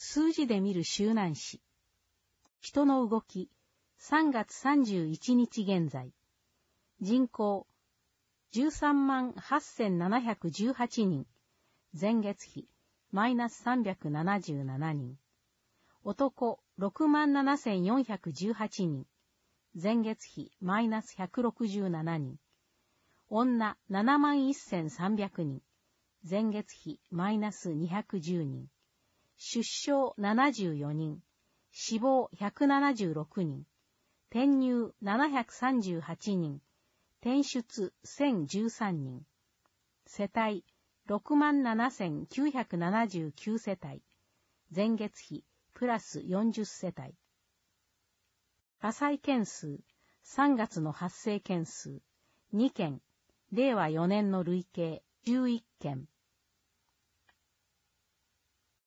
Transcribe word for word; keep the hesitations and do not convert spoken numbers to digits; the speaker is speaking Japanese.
数字で見る周南市。人の動き、さんがつさんじゅういちにち現在。人口、じゅうさんまんはっせんななひゃくじゅうはちにん。前月比、マイナスさんびゃくななじゅうななにん。男、ろくまんななせんよんひゃくじゅうはちにん。前月比、マイナスひゃくろくじゅうななにん。女、ななまんせんさんびゃくにん。前月比、マイナスにひゃくじゅうにん。出生ななじゅうよにん。死亡ひゃくななじゅうろくにん。転入ななひゃくさんじゅうはちにん。転出せんじゅうさんにん。世帯ろくまんななせんきゅうひゃくななじゅうきゅう世帯。前月比プラスよんじゅう世帯。火災件数、さんがつの発生件数、にけん、れいわよねんの累計じゅういっけん。